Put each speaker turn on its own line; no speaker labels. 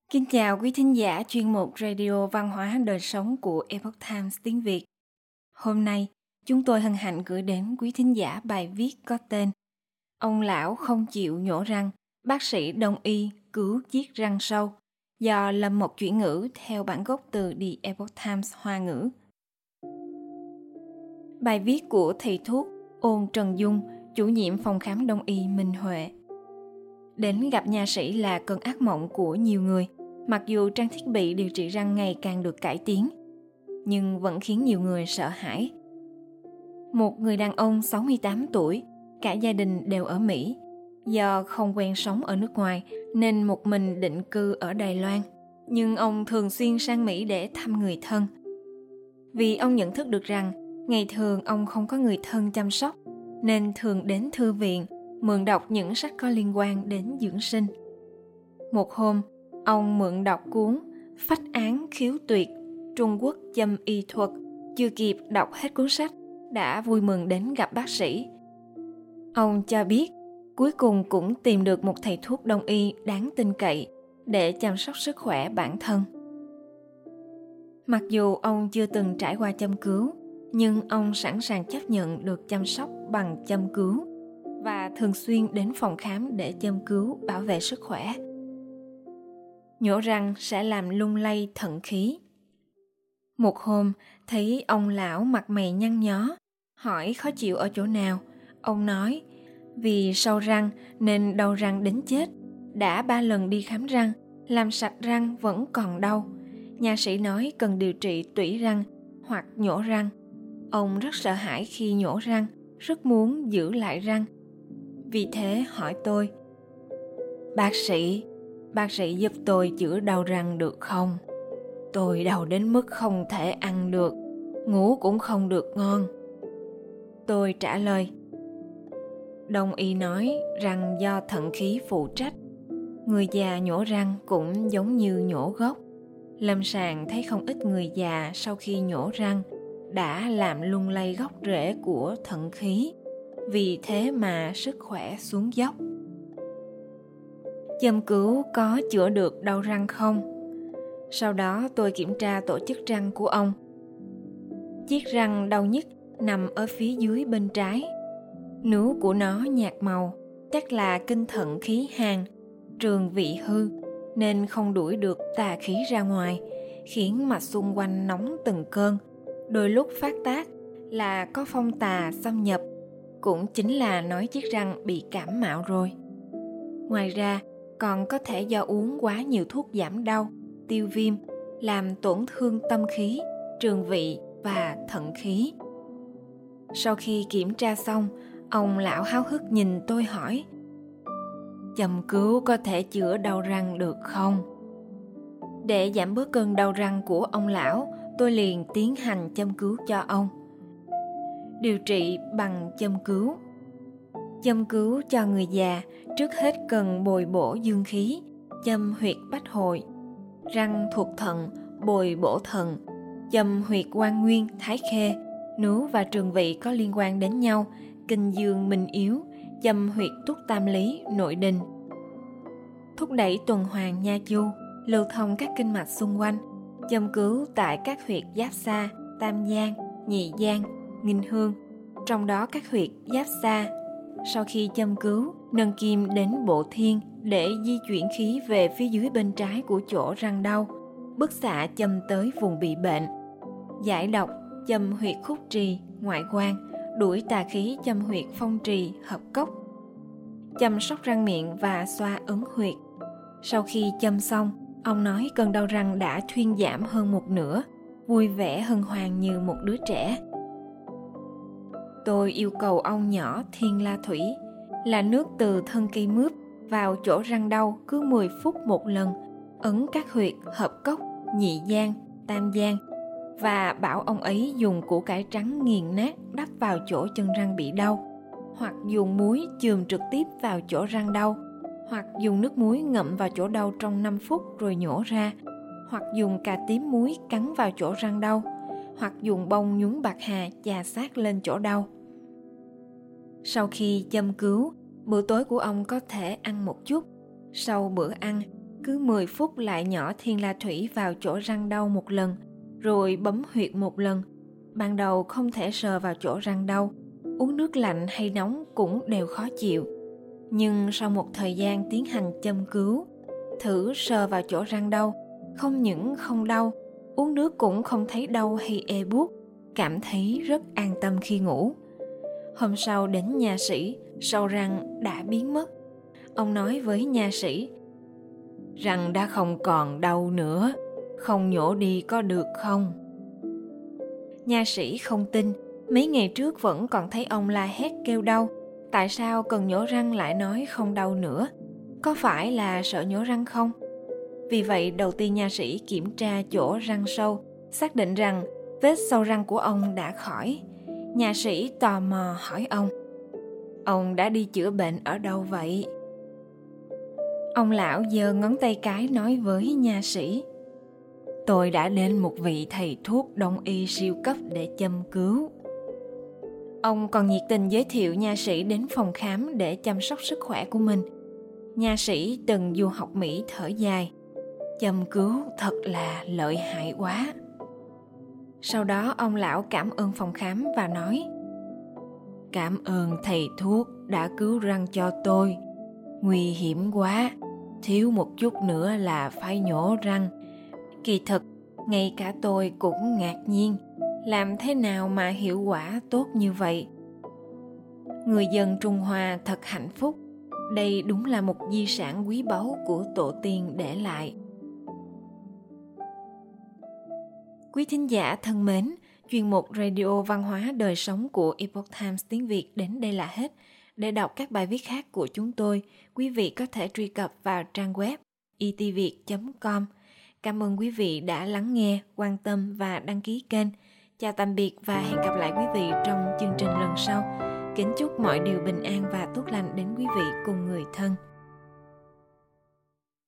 Kính chào quý thính giả chuyên mục Radio Văn hóa Đời Sống của Epoch Times tiếng Việt. Hôm nay, chúng tôi hân hạnh gửi đến quý thính giả bài viết có tên Ông lão không chịu nhổ răng, bác sĩ đông y cứu chiếc răng sâu, do Lâm Mộc chuyển ngữ theo bản gốc từ The Epoch Times Hoa ngữ. Bài viết của thầy thuốc Ôn Trần Dung, chủ nhiệm phòng khám đông y Minh Huệ. Đến gặp nha sĩ là cơn ác mộng của nhiều người. Mặc dù trang thiết bị điều trị răng ngày càng được cải tiến, nhưng vẫn khiến nhiều người sợ hãi. Một người đàn ông 68 tuổi, cả gia đình đều ở Mỹ. Do không quen sống ở nước ngoài nên một mình định cư ở Đài Loan. Nhưng ông thường xuyên sang Mỹ để thăm người thân. Vì ông nhận thức được rằng ngày thường ông không có người thân chăm sóc, nên thường đến thư viện, mượn đọc những sách có liên quan đến dưỡng sinh. Một hôm, ông mượn đọc cuốn Phách án khiếu tuyệt, Trung Quốc châm y thuật, chưa kịp đọc hết cuốn sách, đã vui mừng đến gặp bác sĩ. Ông cho biết, cuối cùng cũng tìm được một thầy thuốc đông y đáng tin cậy để chăm sóc sức khỏe bản thân. Mặc dù ông chưa từng trải qua châm cứu, nhưng ông sẵn sàng chấp nhận được chăm sóc bằng châm cứu và thường xuyên đến phòng khám để châm cứu bảo vệ sức khỏe. Nhổ răng sẽ làm lung lay thận khí. Một hôm, thấy ông lão mặt mày nhăn nhó, hỏi khó chịu ở chỗ nào. Ông nói, vì sâu răng nên đau răng đến chết. Đã 3 lần đi khám răng, làm sạch răng vẫn còn đau. Nha sĩ nói cần điều trị tủy răng hoặc nhổ răng. Ông rất sợ hãi khi nhổ răng, rất muốn giữ lại răng. Vì thế hỏi tôi, Bác sĩ giúp tôi chữa đau răng được không? Tôi đau đến mức không thể ăn được, ngủ cũng không được ngon. Tôi trả lời, Đông y nói răng do thận khí phụ trách. Người già nhổ răng cũng giống như nhổ gốc. Lâm sàng thấy không ít người già sau khi nhổ răng đã làm lung lay gốc rễ của thận khí. Vì thế mà sức khỏe xuống dốc. Châm cứu có chữa được đau răng không? Sau đó tôi kiểm tra tổ chức răng của ông. Chiếc răng đau nhất nằm ở phía dưới bên trái. Nướu của nó nhạt màu, chắc là kinh thận khí hàn, trường vị hư, nên không đuổi được tà khí ra ngoài, khiến mạch xung quanh nóng từng cơn. Đôi lúc phát tác là có phong tà xâm nhập, cũng chính là nói chiếc răng bị cảm mạo rồi. Ngoài ra, còn có thể do uống quá nhiều thuốc giảm đau, tiêu viêm, làm tổn thương tâm khí, trường vị và thận khí. Sau khi kiểm tra xong, ông lão háo hức nhìn tôi hỏi, châm cứu có thể chữa đau răng được không? Để giảm bớt cơn đau răng của ông lão, tôi liền tiến hành châm cứu cho ông. Điều trị bằng châm cứu. Châm cứu cho người già, trước hết cần bồi bổ dương khí, châm huyệt bách hội. Răng thuộc thận, bồi bổ thận. Châm huyệt quan nguyên, thái khê. Nướu và trường vị có liên quan đến nhau, kinh dương minh yếu. Châm huyệt túc tam lý, nội đình. Thúc đẩy tuần hoàn nha chu, lưu thông các kinh mạch xung quanh. Châm cứu tại các huyệt giáp xa, tam gian, nhị gian, nghinh hương, trong đó các huyệt giáp xa. Sau khi châm cứu, nâng kim đến bộ thiên để di chuyển khí về phía dưới bên trái của chỗ răng đau. Bức xạ châm tới vùng bị bệnh. Giải độc, châm huyệt khúc trì, ngoại quan, đuổi tà khí châm huyệt phong trì, hợp cốc. Chăm sóc răng miệng và xoa ấn huyệt. Sau khi châm xong, ông nói cơn đau răng đã thuyên giảm hơn một nửa, vui vẻ hân hoan như một đứa trẻ. Tôi yêu cầu ông nhỏ thiên la thủy, là nước từ thân cây mướp vào chỗ răng đau cứ 10 phút một lần, ấn các huyệt hợp cốc, nhị gian, tam gian, và bảo ông ấy dùng củ cải trắng nghiền nát đắp vào chỗ chân răng bị đau, hoặc dùng muối chườm trực tiếp vào chỗ răng đau, hoặc dùng nước muối ngậm vào chỗ đau trong 5 phút rồi nhổ ra, hoặc dùng cà tím muối cắn vào chỗ răng đau, hoặc dùng bông nhúng bạc hà chà sát lên chỗ đau. Sau khi châm cứu, bữa tối của ông có thể ăn một chút. Sau bữa ăn, cứ 10 phút lại nhỏ thiên la thủy vào chỗ răng đau một lần, rồi bấm huyệt một lần. Ban đầu không thể sờ vào chỗ răng đau, uống nước lạnh hay nóng cũng đều khó chịu. Nhưng sau một thời gian tiến hành châm cứu, thử sờ vào chỗ răng đau, không những không đau, uống nước cũng không thấy đau hay ê buốt, cảm thấy rất an tâm khi ngủ. Hôm sau đến nha sĩ, sâu răng đã biến mất. Ông nói với nha sĩ: "Răng đã không còn đau nữa, không nhổ đi có được không?" Nha sĩ không tin, mấy ngày trước vẫn còn thấy ông la hét kêu đau. Tại sao cần nhổ răng lại nói không đau nữa? Có phải là sợ nhổ răng không? Vì vậy đầu tiên nha sĩ kiểm tra chỗ răng sâu, xác định rằng vết sâu răng của ông đã khỏi. Nha sĩ tò mò hỏi ông đã đi chữa bệnh ở đâu vậy? Ông lão giơ ngón tay cái nói với nha sĩ: "Tôi đã đến một vị thầy thuốc đông y siêu cấp để châm cứu." Ông còn nhiệt tình giới thiệu nha sĩ đến phòng khám để chăm sóc sức khỏe của mình. Nha sĩ từng du học Mỹ thở dài: "Châm cứu thật là lợi hại quá." Sau đó ông lão cảm ơn phòng khám và nói: "Cảm ơn thầy thuốc đã cứu răng cho tôi. Nguy hiểm quá, thiếu một chút nữa là phải nhổ răng. Kỳ thực, ngay cả tôi cũng ngạc nhiên, làm thế nào mà hiệu quả tốt như vậy." Người dân Trung Hoa thật hạnh phúc. Đây đúng là một di sản quý báu của tổ tiên để lại. Quý thính giả thân mến, chuyên mục Radio Văn hóa Đời Sống của Epoch Times tiếng Việt đến đây là hết. Để đọc các bài viết khác của chúng tôi, quý vị có thể truy cập vào trang web itviet.com. Cảm ơn quý vị đã lắng nghe, quan tâm và đăng ký kênh. Chào tạm biệt và hẹn gặp lại quý vị trong chương trình lần sau. Kính chúc mọi điều bình an và tốt lành đến quý vị cùng người thân.